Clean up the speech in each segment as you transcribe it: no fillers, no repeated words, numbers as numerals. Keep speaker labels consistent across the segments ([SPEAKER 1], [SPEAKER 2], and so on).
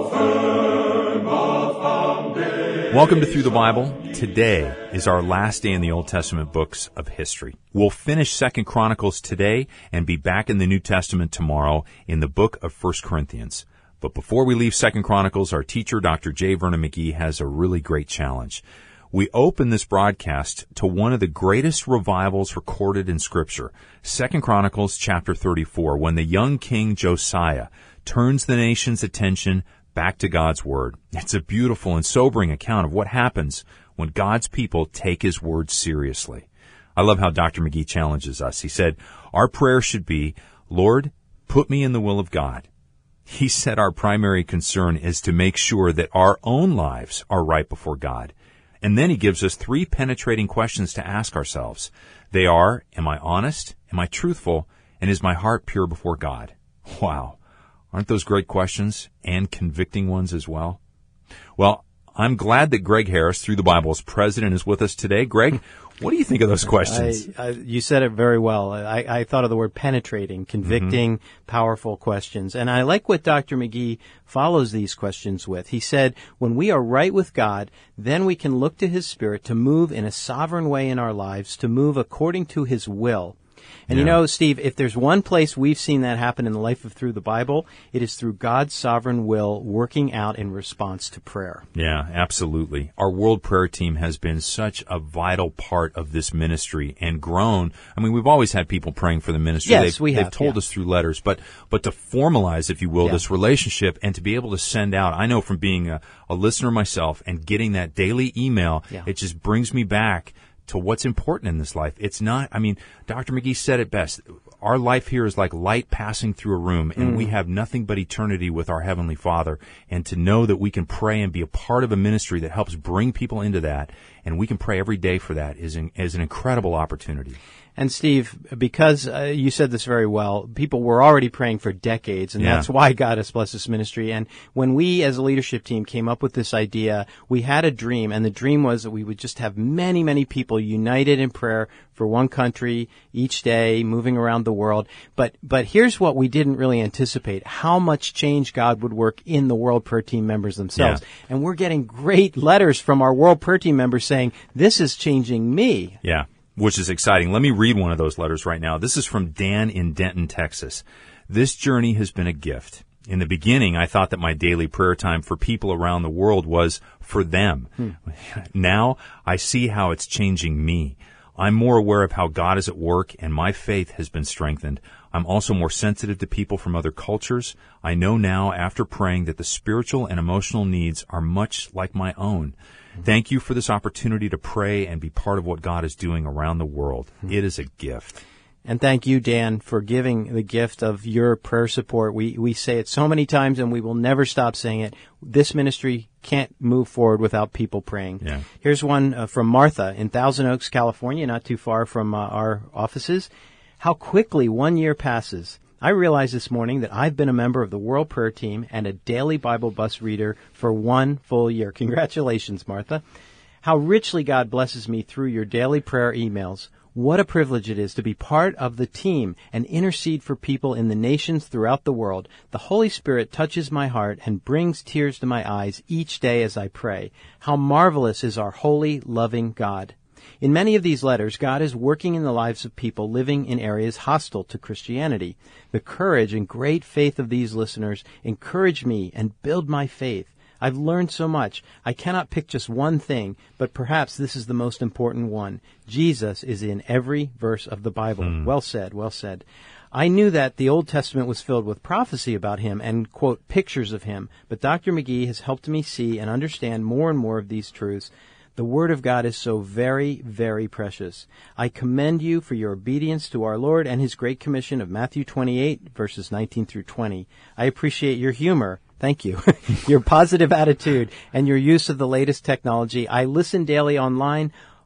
[SPEAKER 1] Welcome to Through the Bible. Today is our last day in the Old Testament books of history. We'll finish 2 Chronicles today and be back in the New Testament tomorrow in the book of 1 Corinthians. But before we leave 2 Chronicles, our teacher, Dr. J. Vernon McGee, has a really great challenge. We open this broadcast to one of the greatest revivals recorded in Scripture, 2 Chronicles chapter 34, when the young king Josiah turns the nation's attention back to God's Word. It's a beautiful and sobering account of what happens when God's people take His Word seriously. I love how Dr. McGee challenges us. He said, our prayer should be, Lord, put me in the will of God. He said our primary concern is to make sure that our own lives are right before God. And then he gives us 3 penetrating questions to ask ourselves. They are, am I honest? Am I truthful? And is my heart pure before God? Wow. Aren't those great questions and convicting ones as well? Well, I'm glad that Greg Harris, Through the Bible's president, is with us today. Greg, what do you think of those questions?
[SPEAKER 2] You said it very well. I thought of the word penetrating, convicting, powerful questions. And I like what Dr. McGee follows these questions with. He said, when we are right with God, then we can look to His Spirit to move in a sovereign way in our lives, to move according to His will. And you know, Steve, if there's one place we've seen that happen in the life of Through the Bible, it is through God's sovereign will working out in response to prayer.
[SPEAKER 1] Yeah, absolutely. Our World Prayer Team has been such a vital part of this ministry and grown. I mean, we've always had people praying for the ministry.
[SPEAKER 2] Yes, we have.
[SPEAKER 1] They've told us through letters, but to formalize, if you will, this relationship and to be able to send out, I know from being a listener myself and getting that daily email, it just brings me back to what's important in this life. It's not, I mean, Dr. McGee said it best. Our life here is like light passing through a room, and we have nothing but eternity with our Heavenly Father. And to know that we can pray and be a part of a ministry that helps bring people into that, and we can pray every day for that, is an incredible opportunity.
[SPEAKER 2] And Steve, because you said this very well, people were already praying for decades, and that's why God has blessed this ministry. And when we as a leadership team came up with this idea, we had a dream, and the dream was that we would just have many, many people united in prayer for one country each day, moving around the world. But here's what we didn't really anticipate, how much change God would work in the World Prayer Team members themselves. Yeah. And we're getting great letters from our World Prayer Team members saying, this is changing me.
[SPEAKER 1] Yeah. Which is exciting. Let me read one of those letters right now. This is from Dan in Denton, Texas. This journey has been a gift. In the beginning, I thought that my daily prayer time for people around the world was for them. Now, I see how it's changing me. I'm more aware of how God is at work, and my faith has been strengthened. I'm also more sensitive to people from other cultures. I know now, after praying, that the spiritual and emotional needs are much like my own. Thank you for this opportunity to pray and be part of what God is doing around the world. It is a gift.
[SPEAKER 2] And thank you, Dan, for giving the gift of your prayer support. We say it so many times, and we will never stop saying it. This ministry can't move forward without people praying. Yeah. Here's one from Martha in Thousand Oaks, California, not too far from our offices. How quickly 1 year passes. I realized this morning that I've been a member of the World Prayer Team and a daily Bible bus reader for 1 full year. Congratulations, Martha. How richly God blesses me through your daily prayer emails. What a privilege it is to be part of the team and intercede for people in the nations throughout the world. The Holy Spirit touches my heart and brings tears to my eyes each day as I pray. How marvelous is our holy, loving God. In many of these letters, God is working in the lives of people living in areas hostile to Christianity. The courage and great faith of these listeners encourage me and build my faith. I've learned so much. I cannot pick just one thing, but perhaps this is the most important one. Jesus is in every verse of the Bible. Well said, well said. I knew that the Old Testament was filled with prophecy about him and, quote, pictures of him, but Dr. McGee has helped me see and understand more and more of these truths. The Word of God is so very, very precious. I commend you for your obedience to our Lord and His Great Commission of Matthew 28, verses 19 through 20. I appreciate your humor. Thank you. Your positive attitude and your use of the latest technology. I listen daily online.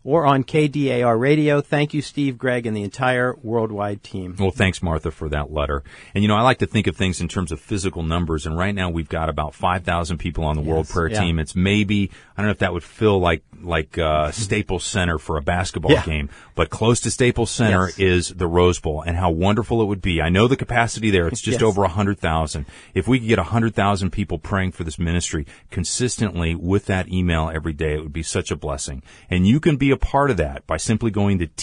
[SPEAKER 2] or on KDAR Radio. Thank you, Steve, Greg, and the entire worldwide team.
[SPEAKER 1] Well, thanks, Martha, for that letter. And, I like to think of things in terms of physical numbers, and right now we've got about 5,000 people on the World Prayer Team. It's maybe, I don't know if that would feel like Staples Center for a basketball game, but close to Staples Center is the Rose Bowl, and how wonderful it would be. I know the capacity there. It's just over 100,000. If we could get 100,000 people praying for this ministry consistently with that email every day, it would be such a blessing. And you can be a part of that by simply going to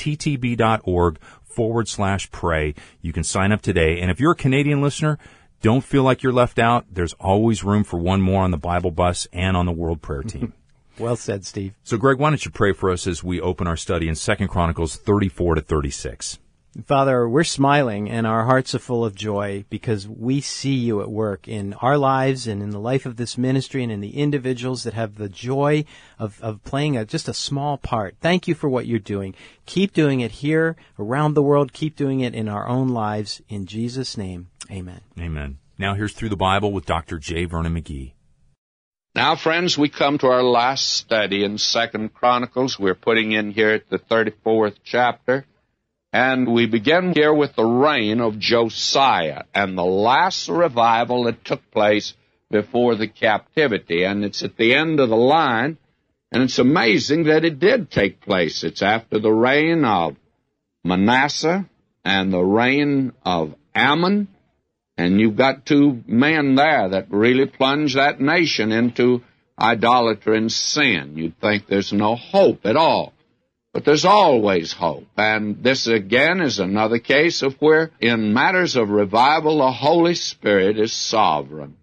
[SPEAKER 1] ttb.org/pray. You can sign up today. And if you're a Canadian listener, don't feel like you're left out. There's always room for one more on the Bible bus and on the World Prayer Team.
[SPEAKER 2] Well said, Steve.
[SPEAKER 1] So, Greg, why don't you pray for us as we open our study in 2 Chronicles 34 to 36?
[SPEAKER 2] Father, we're smiling and our hearts are full of joy because we see you at work in our lives and in the life of this ministry and in the individuals that have the joy of playing just a small part. Thank you for what you're doing. Keep doing it here, around the world. Keep doing it in our own lives. In Jesus' name, amen.
[SPEAKER 1] Amen. Now here's Through the Bible with Dr. J. Vernon McGee.
[SPEAKER 3] Now, friends, we come to our last study in 2 Chronicles. We're putting in here at the 34th chapter. And we begin here with the reign of Josiah and the last revival that took place before the captivity. And it's at the end of the line, and it's amazing that it did take place. It's after the reign of Manasseh and the reign of Ammon. And you've got two men there that really plunged that nation into idolatry and sin. You'd think there's no hope at all. But there's always hope. And this, again, is another case of where, in matters of revival, the Holy Spirit is sovereign.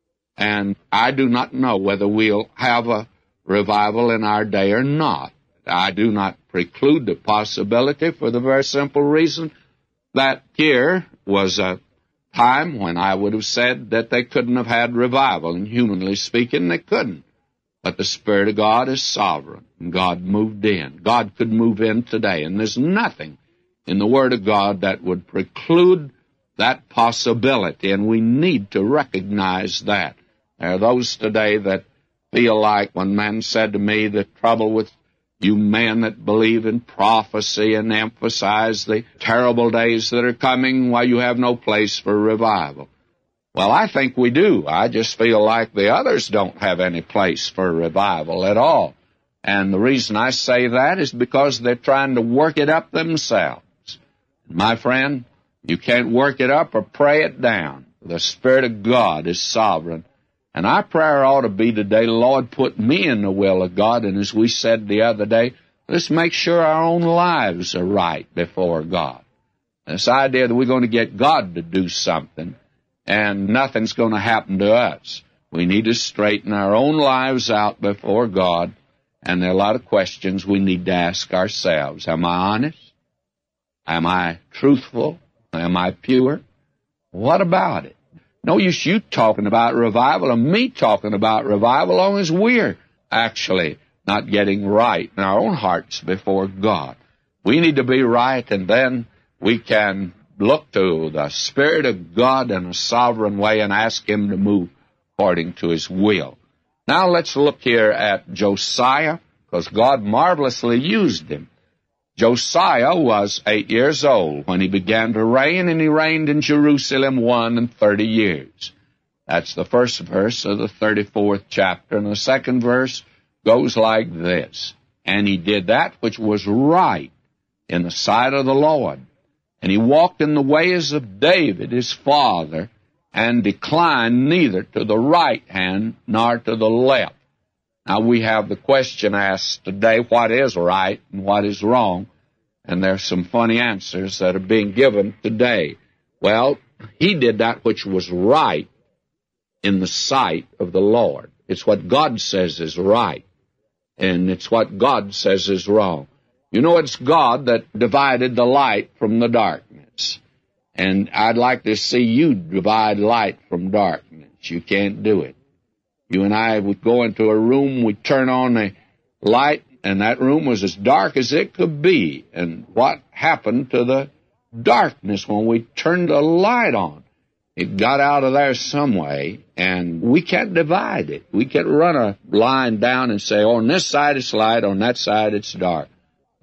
[SPEAKER 3] And I do not know whether we'll have a revival in our day or not. I do not preclude the possibility for the very simple reason that here was a time when I would have said that they couldn't have had revival. And humanly speaking, they couldn't. But the Spirit of God is sovereign, and God moved in. God could move in today, and there's nothing in the Word of God that would preclude that possibility, and we need to recognize that. There are those today that feel like, one man said to me, the trouble with you men that believe in prophecy and emphasize the terrible days that are coming, why you have no place for revival. Well, I think we do. I just feel like the others don't have any place for revival at all. And the reason I say that is because they're trying to work it up themselves. My friend, you can't work it up or pray it down. The Spirit of God is sovereign. And our prayer ought to be today, Lord, put me in the will of God. And as we said the other day, let's make sure our own lives are right before God. This idea that we're going to get God to do something and nothing's going to happen to us. We need to straighten our own lives out before God, and there are a lot of questions we need to ask ourselves. Am I honest? Am I truthful? Am I pure? What about it? No use you talking about revival and me talking about revival, long as we're actually not getting right in our own hearts before God. We need to be right, and then we can look to the Spirit of God in a sovereign way and ask Him to move according to His will. Now let's look here at Josiah, because God marvelously used him. Josiah was 8 years old when he began to reign, and he reigned in Jerusalem 31 years. That's the first verse of the 34th chapter, and the second verse goes like this. And he did that which was right in the sight of the Lord. And he walked in the ways of David his father, and declined neither to the right hand nor to the left. Now we have the question asked today, what is right and what is wrong? And there's some funny answers that are being given today. Well, he did that which was right in the sight of the Lord. It's what God says is right, and it's what God says is wrong. You know, it's God that divided the light from the darkness. And I'd like to see you divide light from darkness. You can't do it. You and I would go into a room, we'd turn on the light, and that room was as dark as it could be. And what happened to the darkness when we turned the light on? It got out of there some way, and we can't divide it. We can't run a line down and say, on this side it's light, on that side it's dark.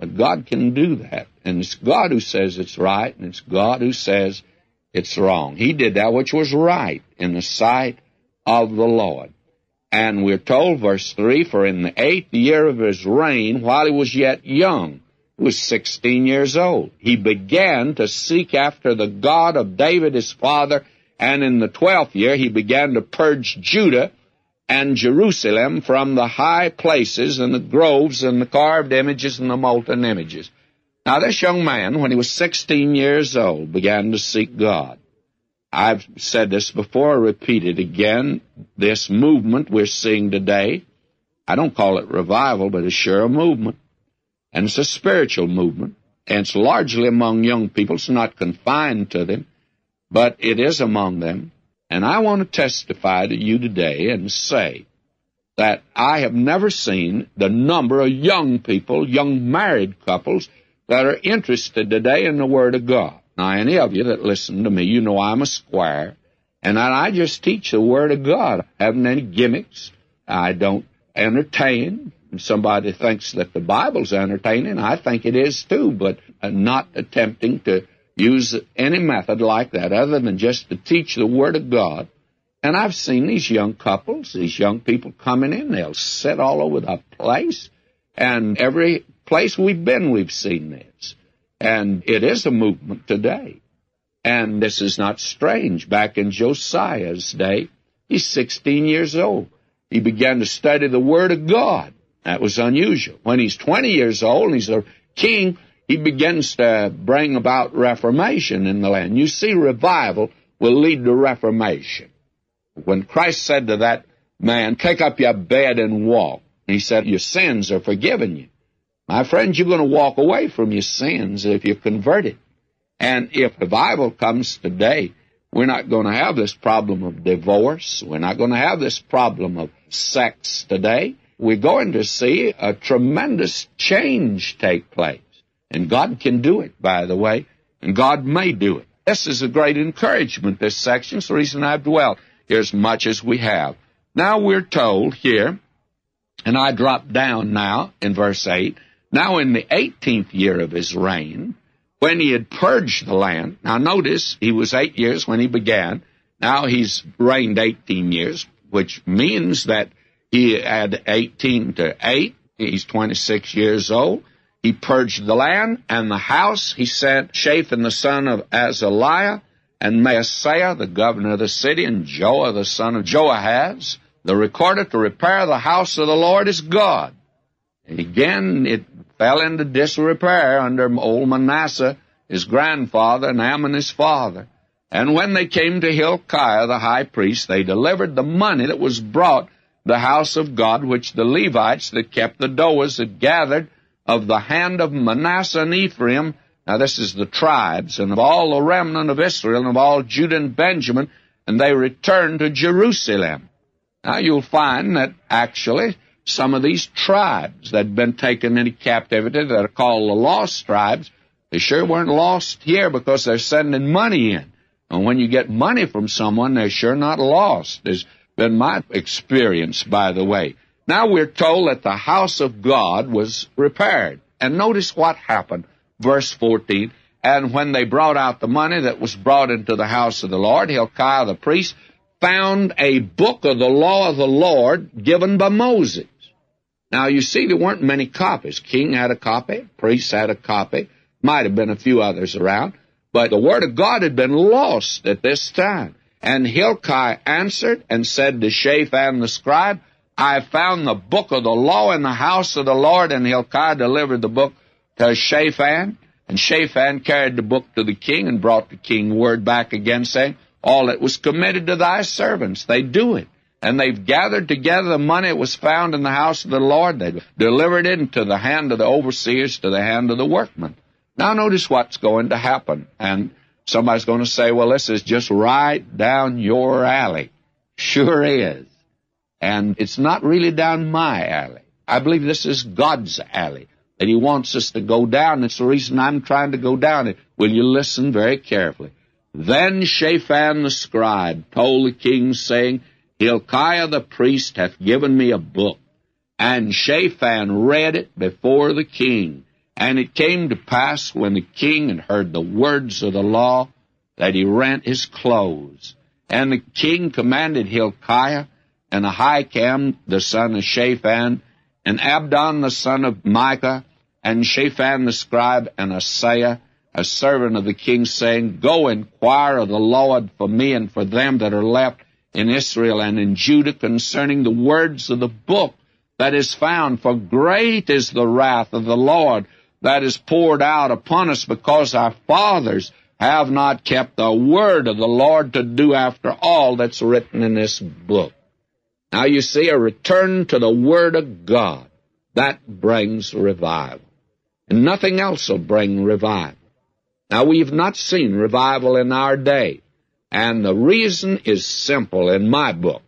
[SPEAKER 3] But God can do that. And it's God who says it's right, and it's God who says it's wrong. He did that which was right in the sight of the Lord. And we're told, verse 3, for in the 8th year of his reign, while he was yet young, he was 16 years old, he began to seek after the God of David his father, and in the 12th year he began to purge Judah and Jerusalem from the high places and the groves and the carved images and the molten images. Now this young man, when he was 16 years old, began to seek God. I've said this before, I repeat it again. This movement we're seeing today, I don't call it revival, but it's sure a movement. And it's a spiritual movement. And it's largely among young people. It's not confined to them, but it is among them. And I want to testify to you today and say that I have never seen the number of young people, young married couples, that are interested today in the Word of God. Now, any of you that listen to me, you know I'm a squire, and I just teach the Word of God. I haven't any gimmicks. I don't entertain. If somebody thinks that the Bible's entertaining, I think it is too, but not attempting to use any method like that other than just to teach the Word of God. And I've seen these young couples, these young people coming in. They'll sit all over the place, and every place we've been, we've seen this. And it is a movement today. And this is not strange. Back in Josiah's day, he's 16 years old. He began to study the Word of God. That was unusual. When he's 20 years old and he's a king, he begins to bring about reformation in the land. You see, revival will lead to reformation. When Christ said to that man, take up your bed and walk, he said, your sins are forgiven you. My friends, you're going to walk away from your sins if you're converted. And if revival comes today, we're not going to have this problem of divorce. We're not going to have this problem of sex today. We're going to see a tremendous change take place. And God can do it, by the way, and God may do it. This is a great encouragement, this section. It's the reason I've dwelt here as much as we have. Now we're told here, and I drop down now in verse 8, now in the 18th year of his reign, when he had purged the land, now notice he was 8 years when he began, now he's reigned 18 years, which means that he had 18 to 8, he's 26 years old. He purged the land and the house. He sent Shaphan the son of Azaliah and Maaseiah, the governor of the city, and Joah the son of Joahaz, the recorder, to repair the house of the Lord his God. And again, it fell into disrepair under old Manasseh, his grandfather, and Ammon his father. And when they came to Hilkiah the high priest, they delivered the money that was brought the house of God, which the Levites that kept the doors had gathered of the hand of Manasseh and Ephraim. Now this is the tribes, and of all the remnant of Israel, and of all Judah and Benjamin, and they returned to Jerusalem. Now you'll find that actually some of these tribes that had been taken into captivity that are called the lost tribes, they sure weren't lost here because they're sending money in. And when you get money from someone, they're sure not lost. There's been my experience, by the way. Now we're told that the house of God was repaired. And notice what happened. Verse 14, and when they brought out the money that was brought into the house of the Lord, Hilkiah the priest found a book of the law of the Lord given by Moses. Now you see, there weren't many copies. King had a copy, priest had a copy, might have been a few others around, but the word of God had been lost at this time. And Hilkiah answered and said to Shaphan the scribe, I have found the book of the law in the house of the Lord. And Hilkiah delivered the book to Shaphan. And Shaphan carried the book to the king and brought the king word back again, saying, all that was committed to thy servants, they do it. And they've gathered together the money that was found in the house of the Lord. They delivered it into the hand of the overseers, to the hand of the workmen. Now notice what's going to happen. And somebody's going to say, well, this is just right down your alley. Sure is. And it's not really down my alley. I believe this is God's alley that he wants us to go down. It's the reason I'm trying to go down it. Will you listen very carefully? Then Shaphan the scribe told the king, saying, Hilkiah the priest hath given me a book. And Shaphan read it before the king. And it came to pass, when the king had heard the words of the law, that he rent his clothes. And the king commanded Hilkiah, and Ahikam the son of Shaphan, and Abdon the son of Micah, and Shaphan the scribe, and Asaiah, a servant of the king, saying, Go inquire of the Lord for me and for them that are left in Israel and in Judah concerning the words of the book that is found. For great is the wrath of the Lord that is poured out upon us, because our fathers have not kept the word of the Lord to do after all that's written in this book. Now you see, a return to the word of God, that brings revival. And nothing else will bring revival. Now, we've not seen revival in our day, and the reason is simple in my book,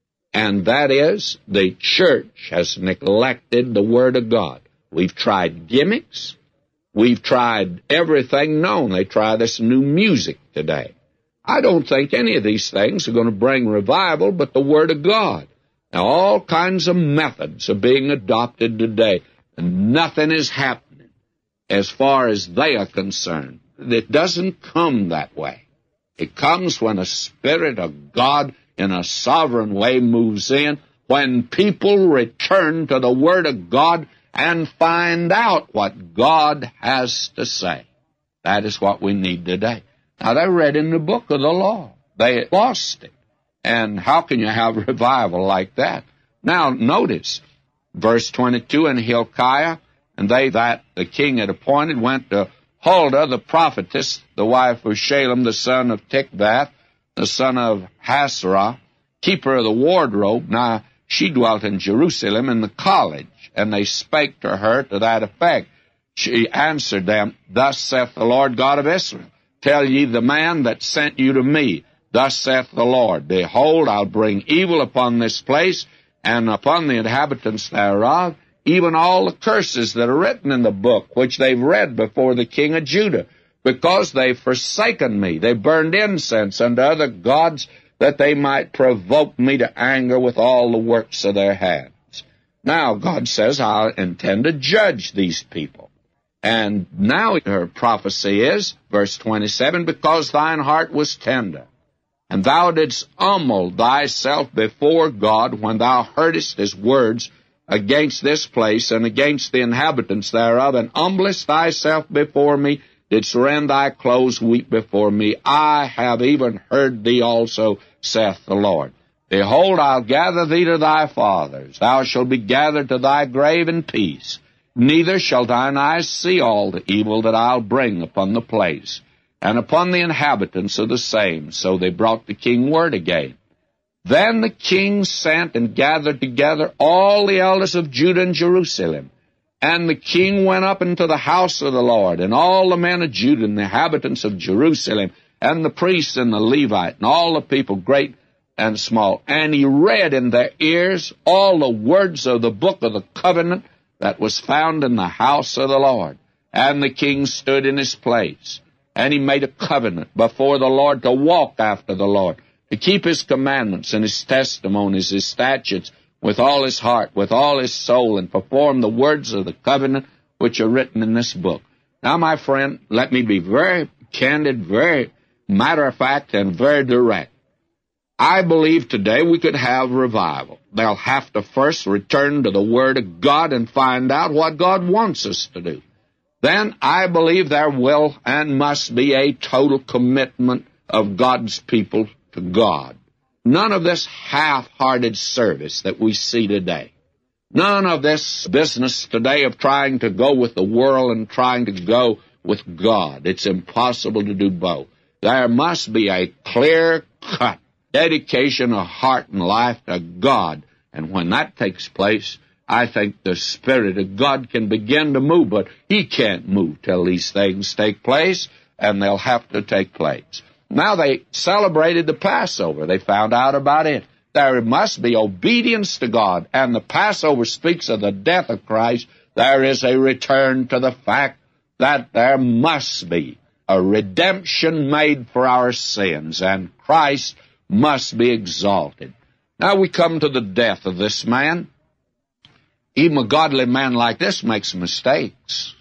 [SPEAKER 3] and that is the church has neglected the Word of God. We've tried gimmicks. We've tried everything known. They try this new music today. I don't think any of these things are going to bring revival but the Word of God. Now, all kinds of methods are being adopted today, and nothing is happening as far as they are concerned. It doesn't come that way. It comes when a Spirit of God in a sovereign way moves in, when people return to the Word of God and find out what God has to say. That is what we need today. Now, they read in the book of the law. They lost it. And how can you have revival like that? Now, notice, verse 22, And Hilkiah, and they that the king had appointed, went to Huldah, the prophetess, the wife of Shalem, the son of Tikvath, the son of Hasrah, keeper of the wardrobe. Now, she dwelt in Jerusalem in the college, and they spake to her to that effect. She answered them, Thus saith the Lord God of Israel, Tell ye the man that sent you to me, Thus saith the Lord, Behold, I'll bring evil upon this place, and upon the inhabitants thereof, even all the curses that are written in the book, which they've read before the king of Judah, because they've forsaken me. They burned incense unto other gods, that they might provoke me to anger with all the works of their hands. Now, God says, I intend to judge these people. And now her prophecy is, verse 27, Because thine heart was tender, and thou didst humble thyself before God when thou heardest his words against this place and against the inhabitants thereof, and humblest thyself before me, didst rend thy clothes, weep before me. I have even heard thee also, saith the Lord. Behold, I'll gather thee to thy fathers. Thou shalt be gathered to thy grave in peace. Neither shall thine eyes see all the evil that I'll bring upon the place, and upon the inhabitants of the same. So they brought the king word again. Then the king sent and gathered together all the elders of Judah and Jerusalem. And the king went up into the house of the Lord, and all the men of Judah and the inhabitants of Jerusalem, and the priests and the Levite, and all the people, great and small. And he read in their ears all the words of the book of the covenant that was found in the house of the Lord. And the king stood in his place, and he made a covenant before the Lord to walk after the Lord, to keep his commandments and his testimonies, his statutes, with all his heart, with all his soul, and perform the words of the covenant which are written in this book. Now, my friend, let me be very candid, very matter-of-fact, and very direct. I believe today we could have revival. They'll have to first return to the Word of God and find out what God wants us to do. Then I believe there will and must be a total commitment of God's people to God. None of this half-hearted service that we see today. None of this business today of trying to go with the world and trying to go with God. It's impossible to do both. There must be a clear-cut dedication of heart and life to God. And when that takes place, I think the Spirit of God can begin to move, but He can't move till these things take place, and they'll have to take place. Now they celebrated the Passover. They found out about it. There must be obedience to God, and the Passover speaks of the death of Christ. There is a return to the fact that there must be a redemption made for our sins, and Christ must be exalted. Now we come to the death of this man. Even a godly man like this makes mistakes.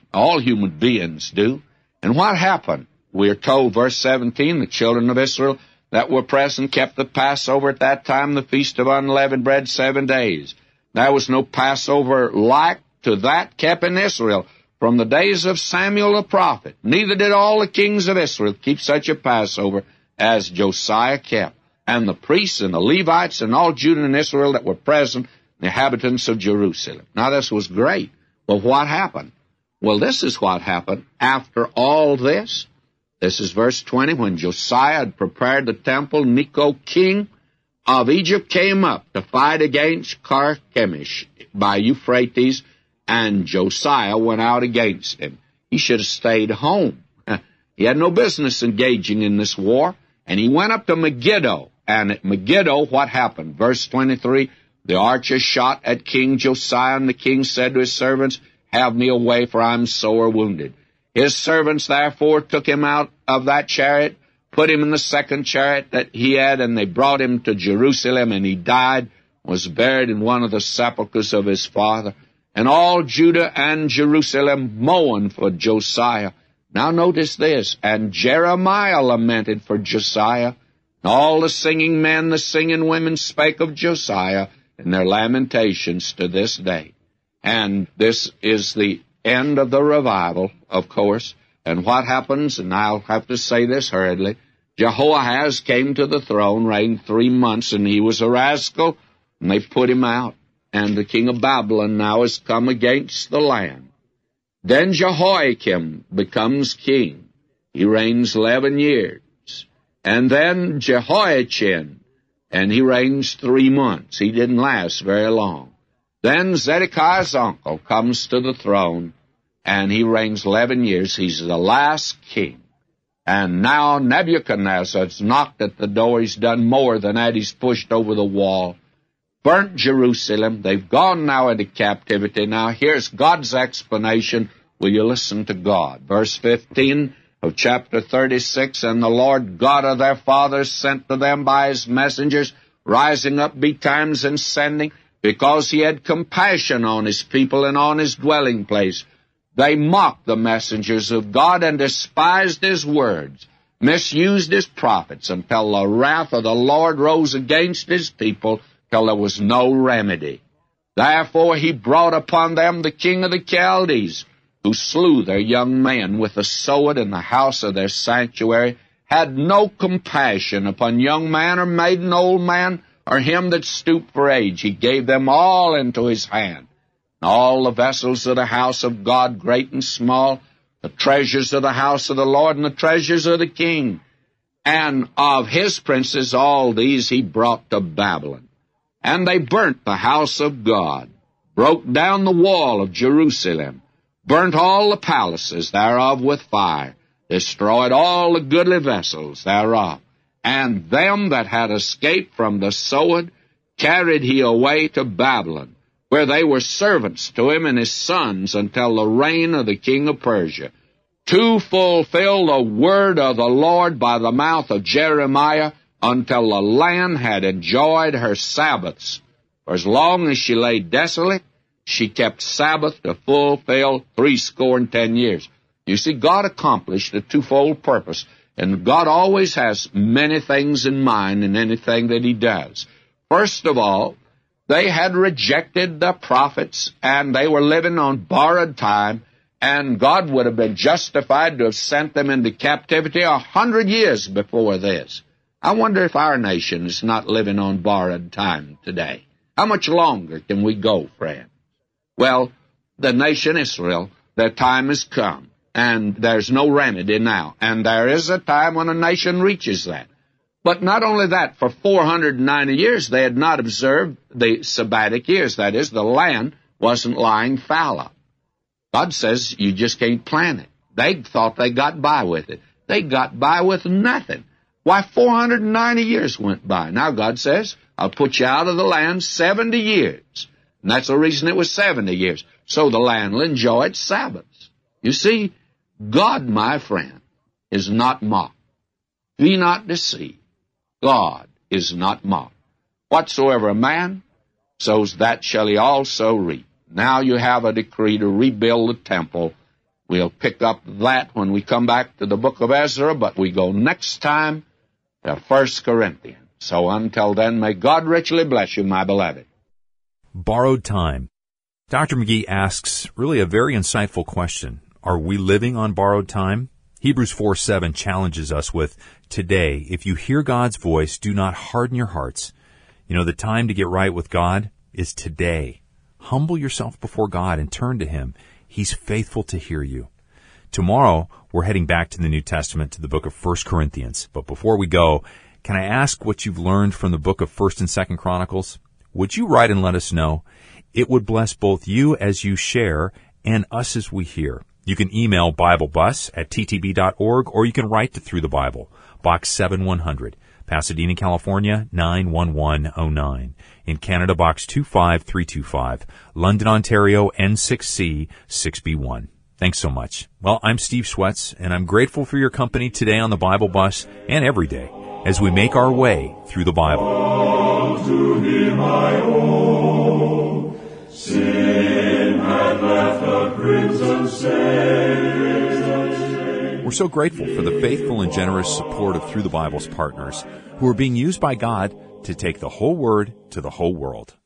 [SPEAKER 3] All human beings do. And what happened? We're told, verse 17, the children of Israel that were present kept the Passover at that time, the Feast of Unleavened Bread, 7 days. There was no Passover like to that kept in Israel from the days of Samuel the prophet. Neither did all the kings of Israel keep such a Passover as Josiah kept. And the priests and the Levites and all Judah and Israel that were present, the inhabitants of Jerusalem. Now this was great. But what happened? Well, this is what happened after all this. This is verse 20. When Josiah had prepared the temple, Necho, king of Egypt, came up to fight against Carchemish by Euphrates, and Josiah went out against him. He should have stayed home. He had no business engaging in this war, and he went up to Megiddo. And at Megiddo, what happened? Verse 23, the archers shot at King Josiah, and the king said to his servants, have me away, for I am sore wounded. His servants therefore took him out of that chariot, put him in the second chariot that he had, and they brought him to Jerusalem, and he died, was buried in one of the sepulchres of his father. And all Judah and Jerusalem mourned for Josiah. Now notice this, and Jeremiah lamented for Josiah. All the singing men, the singing women spake of Josiah in their lamentations to this day. And this is the end of the revival, of course. And what happens, and I'll have to say this hurriedly, Jehoahaz came to the throne, reigned 3 months, and he was a rascal, and they put him out. And the king of Babylon now has come against the land. Then Jehoiakim becomes king. He reigns 11 years. And then Jehoiachin, and he reigns 3 months. He didn't last very long. Then Zedekiah's uncle comes to the throne, and he reigns 11 years. He's the last king. And now Nebuchadnezzar's knocked at the door. He's done more than that. He's pushed over the wall, burnt Jerusalem. They've gone now into captivity. Now here's God's explanation. Will you listen to God? Verse 15 of chapter 36, and the Lord God of their fathers sent to them by his messengers, rising up betimes and sending, because he had compassion on his people and on his dwelling place. They mocked the messengers of God and despised his words, misused his prophets, until the wrath of the Lord rose against his people, till there was no remedy. Therefore he brought upon them the king of the Chaldees, who slew their young men with the sword in the house of their sanctuary, had no compassion upon young man or maiden, old man, or him that stooped for age. He gave them all into his hand. And all the vessels of the house of God, great and small, the treasures of the house of the Lord, and the treasures of the king. And of his princes all these he brought to Babylon. And they burnt the house of God, broke down the wall of Jerusalem, burnt all the palaces thereof with fire, destroyed all the goodly vessels thereof. And them that had escaped from the sword carried he away to Babylon, where they were servants to him and his sons until the reign of the king of Persia, to fulfill the word of the Lord by the mouth of Jeremiah, until the land had enjoyed her Sabbaths. For as long as she lay desolate, she kept Sabbath to fulfill 70 years. You see, God accomplished a twofold purpose, and God always has many things in mind in anything that he does. First of all, they had rejected the prophets, and they were living on borrowed time, and God would have been justified to have sent them into captivity 100 years before this. I wonder if our nation is not living on borrowed time today. How much longer can we go, friend? Well, the nation Israel, their time has come, and there's no remedy now. And there is a time when a nation reaches that. But not only that, for 490 years they had not observed the sabbatic years. That is, the land wasn't lying fallow. God says you just can't plant it. They thought they got by with it. They got by with nothing. Why, 490 years went by. Now God says, I'll put you out of the land 70 years. And that's the reason it was 70 years. So the land will enjoy its Sabbaths. You see, God, my friend, is not mocked. Be not deceived. God is not mocked. Whatsoever a man sows, that shall he also reap. Now you have a decree to rebuild the temple We'll pick up that when we come back to the book of Ezra, but we go next time to 1 Corinthians. So until then, may God richly bless you, my beloved.
[SPEAKER 1] Borrowed time. Dr. McGee asks really a very insightful question. Are we living on borrowed time? Hebrews 4:7 challenges us with, today, if you hear God's voice, do not harden your hearts. You know, the time to get right with God is today. Humble yourself before God and turn to Him. He's faithful to hear you. Tomorrow, we're heading back to the New Testament, to the book of 1 Corinthians. But before we go, can I ask what you've learned from the book of 1st and 2nd Chronicles? Would you write and let us know? It would bless both you as you share and us as we hear. You can email BibleBus@ttb.org, or you can write to Through the Bible, Box 7100, Pasadena, California, 91109. In Canada, Box 25325, London, Ontario, N6C 6B1. Thanks so much. Well, I'm Steve Schwetz, and I'm grateful for your company today on the Bible Bus and every day as we make our way through the Bible.
[SPEAKER 4] All to Him I owe. Sin had left a crimson stain.
[SPEAKER 1] We're so grateful for the faithful and generous support of Through the Bible's partners, who are being used by God to take the whole Word to the whole world.